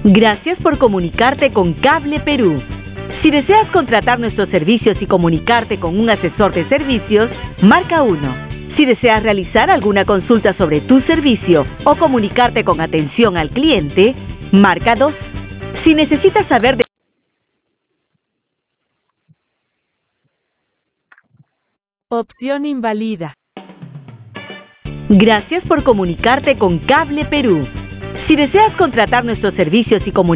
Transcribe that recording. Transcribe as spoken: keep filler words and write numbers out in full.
Gracias por comunicarte con Cable Perú. Si deseas contratar nuestros servicios y comunicarte con un asesor de servicios, marca uno. Si deseas realizar alguna consulta sobre tu servicio o comunicarte con atención al cliente, marca dos. Si necesitas saber de... Opción invalida. Gracias por comunicarte con Cable Perú. Si deseas contratar nuestros servicios y comunicarte